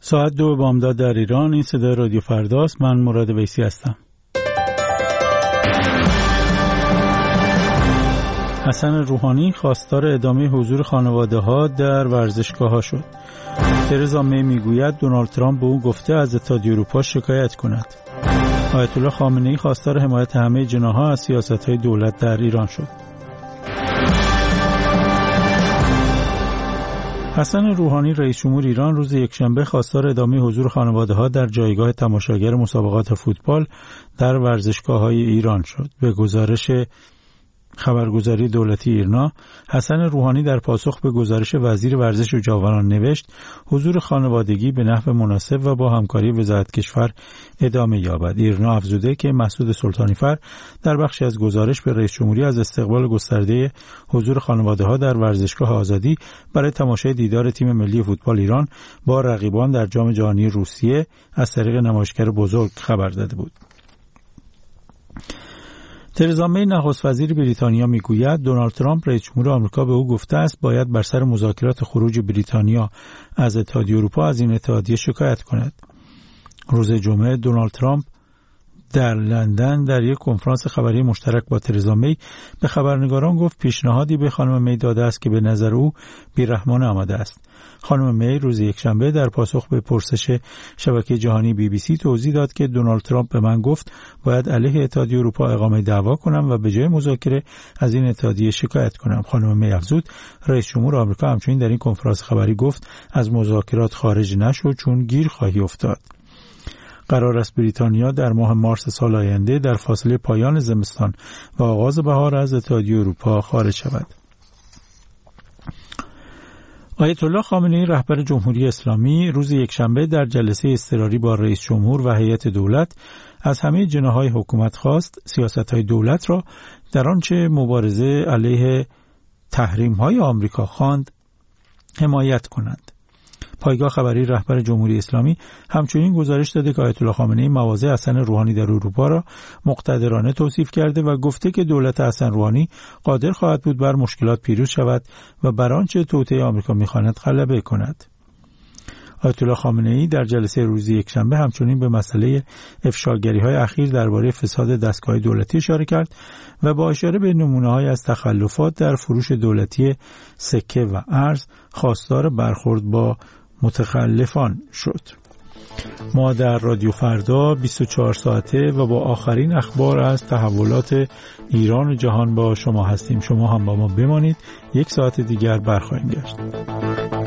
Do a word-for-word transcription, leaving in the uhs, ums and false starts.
ساعت دو بامداد در ایران. این صدای رادیو فرداست. من مراد ویسی هستم. حسن روحانی خواستار ادامه حضور خانواده ها در ورزشگاه ها شد. ترزا می میگوید دونالد ترامپ به او گفته از اتحادیه اروپا شکایت کند. آیت الله خامنه ای خواستار حمایت همه جناح‌ها از سیاست‌های دولت در ایران شد. حسن روحانی رئیس جمهور ایران روز یکشنبه خواستار ادامه حضور خانواده‌ها در جایگاه تماشاگر مسابقات فوتبال در ورزشگاه‌های ایران شد. به گزارش خبرگزاری دولتی ایرنا، حسن روحانی در پاسخ به گزارش وزیر ورزش و جوانان نوشت حضور خانوادگی به نحو مناسب و با همکاری وزارت کشور ادامه یابد. ایرنا افزوده که مسعود سلطانی‌فر در بخشی از گزارش به رئیس جمهوری از استقبال گسترده حضور خانواده‌ها در ورزشگاه آزادی برای تماشای دیدار تیم ملی فوتبال ایران با رقیبان در جام جهانی روسیه از طریق نمایشگر بزرگ خبر داده بود. ترزا می نخست وزیر بریتانیا میگوید دونالد ترامپ رئیس جمهور آمریکا به او گفته است باید بر سر مذاکرات خروج بریتانیا از اتحادیه اروپا از این اتحادیه شکایت کند. روز جمعه دونالد ترامپ در لندن در یک کنفرانس خبری مشترک با ترزا می به خبرنگاران گفت پیشنهادی به خانم می داده است که به نظر او بی‌رحمانه آمده است. خانم می روز یکشنبه در پاسخ به پرسش شبکه جهانی بی بی سی توضیح داد که دونالد ترامپ به من گفت باید علیه اتحادیه اروپا اقامه دعوا کنم و به جای مذاکره از این اتحادیه شکایت کنم. خانم می افزود رئیس جمهور آمریکا همچنین در این کنفرانس خبری گفت از مذاکرات خارج نشو چون گیر خواهی افتاد. قرار است بریتانیا در ماه مارس سال آینده در فاصله پایان زمستان و آغاز بهار از اتحادیه اروپا خارج شود. آیت الله خامنه ای رهبر جمهوری اسلامی روز یکشنبه در جلسه اضطراری با رئیس جمهور و هیئت دولت از همه جناح‌های حکومت خواست سیاست‌های دولت را در آنچه مبارزه علیه تحریم‌های آمریکا خواند حمایت کنند. پایگاه خبری رهبر جمهوری اسلامی همچنین گزارش داده که آیت الله خامنه ای مواضع حسن روحانی در اروپا را مقتدرانه توصیف کرده و گفته که دولت حسن روحانی قادر خواهد بود بر مشکلات پیروز شود و بر آنچه توطئه آمریکا می‌خواند غلبه کند. آیت الله خامنه ای در جلسه روز یکشنبه همچنین به مسئله افشاگری‌های اخیر درباره فساد دستگاه دولتی اشاره کرد و با اشاره به نمونه‌های از تخلفات در فروش دولتی سکه و ارز خواستار برخورد با متخلفان شد. ما در رادیو فردا بیست و چهار ساعته و با آخرین اخبار از تحولات ایران و جهان با شما هستیم. شما هم با ما بمانید. یک ساعت دیگر برخواهیم گشت.